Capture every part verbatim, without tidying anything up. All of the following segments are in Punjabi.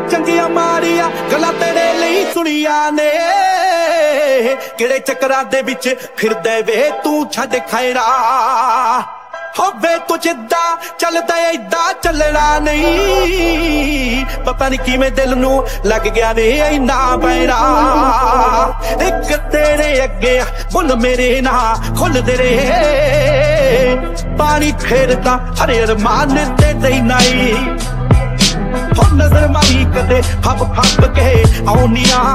ਚੰਗੀਆਂ ਮਾਰੀਆਂ ਗੱਲਾਂ ਤੇਰੇ ਲਈ ਸੁਣੀਆਂ ਨੇ ਕਿਹੜੇ ਚੱਕਰਾਂ ਦੇ ਵਿੱਚ ਫਿਰਦੇ ਵੇ ਤੂੰ ਛੱਡ ਖੈਰਾ ਹੋਵੇ ਤੂੰ ਜਿੱਦਾਂ ਚੱਲਦਾ ਏਦਾਂ ਚੱਲਣਾ ਨਹੀਂ ਪਤਾ ਨਹੀਂ ਕਿਵੇਂ ਦਿਲ ਨੂੰ ਲੱਗ ਗਿਆ ਵੇ ਇੰਨਾ ਬੈਰਾ ਇੱਕ ਤੇਰੇ ਅੱਗੇ ਬੁੱਲ ਮੇਰੇ ਨਾਲ ਖੁੱਲਦੇ ਰਹੇ ਪਾਣੀ ਫੇਰਦਾ ਹਰੇ ਅਰਮਾਨ ਤੇ ਤੇ ਨਹੀਂ ਹੋ ਨਜ਼ਰ ਮਾਰੀ ਕਦੇ ਫੱਬ ਫੱਬ ਕੇ ਆਉਣੀਆਂ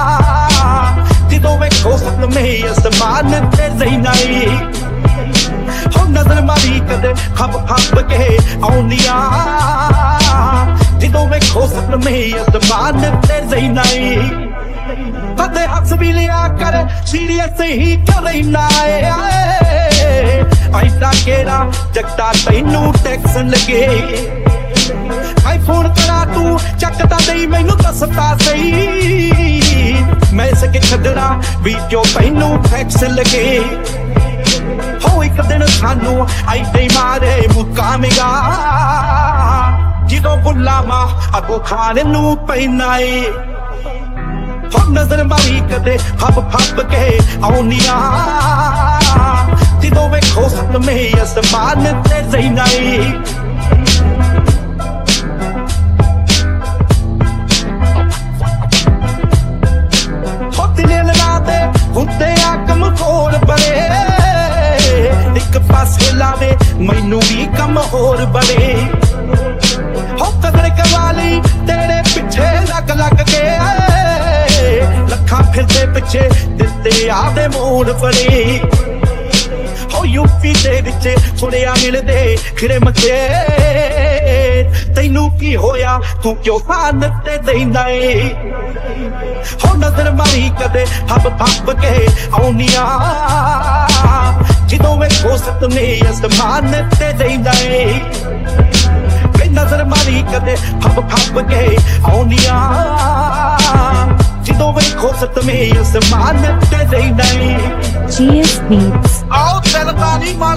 ਜਦੋਂ ਵੇਖੋ ਸਪਨੇ ਅਸਮਾਨ ਤੇ ਤੇ ਨਹੀਂ ਹੋ ਨਜ਼ਰ ਮਾਰੀ ਕਦੇ ਫੱਬ ਫੱਬ ਕੇ ਆਉਣੀਆਂ ਜਦੋਂ ਵੇਖੋ ਸਪਨੇ ਅਸਮਾਨ ਤੇ ਤੇ ਨਹੀਂ ਕਦੇ ਹੱਸ ਵੀ ਲਿਆ ਕਰ ਸੀਰੀਅਸ ਹੀ ਕਿਉਂ ਰਹਿਣਾ ਏ ਐਸਾ ਕਿਹੜਾ ਜਗਤਾ ਤੈਨੂੰ ਟੈਕਸ ਲੱਗੇ ਆਈਫੋਨ ਕਰਾ ਤੂੰ ਚੱਕਦਾ ਨਹੀਂ ਮੈਨੂੰ ਦੱਸਦਾ ਸਹੀ ਮੈਂ ਸਕੇ ਛੱਡਣਾ ਵੀ ਕਿਉਂ ਤੈਨੂੰ ਫੈਕਸ ਲੱਗੇ ਹੋ ਇੱਕ ਦਿਨ ਸਾਨੂੰ ਆਈਦੇ ਮਾਰੇ ਮੁਕਾਮੇਗਾ ਜਦੋਂ ਬੁਲਾਵਾ ਅਗੋ ਖਾਣ ਨੂੰ ਪੈਣਾ ਏ ਹੋ ਨਜ਼ਰ ਮਾਰੀ ਕਦੇ ਫੱਬ ਫੱਬ ਕੇ ਆਉਣੀਆਂ ਜਦੋਂ ਵੇਖੋ ਸਪਨੇ ਅਸਮਾਨ ਤੇ ਤੇ ਨਹੀਂ ਹੁੰਦੇ ਆ ਕੰਮ ਹੋਰ ਬੜੇ ਇੱਕ ਪਾਸੇ ਲਾਵੇ ਮੈਨੂੰ ਵੀ ਕੰਮ ਹੋਰ ਬੜੇ ਹੋ ਕਦਰ ਕਵਾਲੀ ਤੇਰੇ ਪਿੱਛੇ ਲੱਗ ਲੱਗ ਕੇ ਲੱਖਾਂ ਫਿਰਦੇ ਪਿੱਛੇ ਦਿੱਤੇ ਆਦੇ ਮੋੜ ਬੜੇ ਹੋ ਯੂਪੀ ਦੇ ਵਿੱਚ ਸੁਣਿਆ ਮਿਲਦੇ ਖਿਰੇ ਮੱਥੇ ਤੈਨੂੰ ਕੀ ਹੋਇਆ ਤੂੰ ਕਿਉਂ ਫਾਨ ਤੇ ਦੇਂਦਾ ਏ ਹੋ ਨਜ਼ਰ ਮਾਰੀ ਕਦੇ ਹੱਬ ਫੱਬ ਕੇ ਆਉਣੀਆਂ ਜਦੋਂ ਵੇਖੋ ਸਪਨੇ ਅਸਮਾਨ ਤੇ ਦੇਂਦਾ ਏ ਵੇ ਨਜ਼ਰ ਮਾਰੀ ਕਦੇ ਹੱਬ ਫੱਬ ਕੇ ਆਉਣੀਆਂ ਜਦੋਂ ਵੇਖੋ ਸਪਨੇ ਅਸਮਾਨ ਤੇ ਦੇਂਦਾ ਏ G S Beats ਆਓ ਚੱਲਦਾ ਨਹੀਂ